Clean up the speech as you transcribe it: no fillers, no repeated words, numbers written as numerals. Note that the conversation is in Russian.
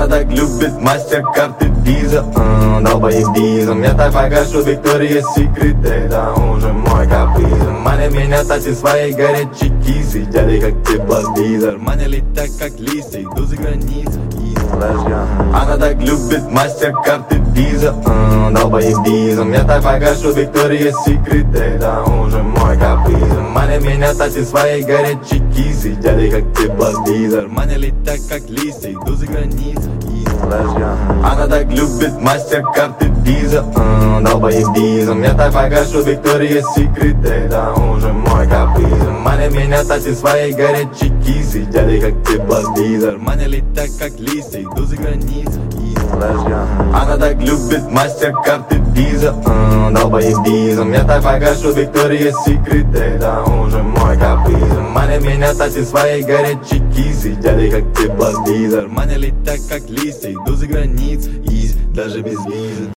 так любит мастер-карты Виза, долбоебизм. Я так покажу Виктория Секрет, это уже мой каприз. Маня меня тащит своей горячей кисы, дядя как тепловизор. Маня летает как листья, иду за границу. Она так любит мастер-карты Виза, долбоебизм. Я так покажу Виктория Секрет, это уже мой каприз. Маня меня тащит своей горячей кисы, дядя как тепловизор. Маня летает как листья, иду за границу. Она так любит мастер-карты Виза, долбоебизм. Я так покажу Виктория Секрет, это уже мой каприз. Маня меня тащит своей горячей кисы, дядя как тепловизор. Маня летает как листья, иду за границу. Она так любит мастер-карты Виза, долбоебизм. Я так покажу Виктория Секрет, это уже мой каприз. Маня меня тащит своей горячей кисы, дядя как тепловизор. Маня летает как листья, иду за границу, изи, даже без визы.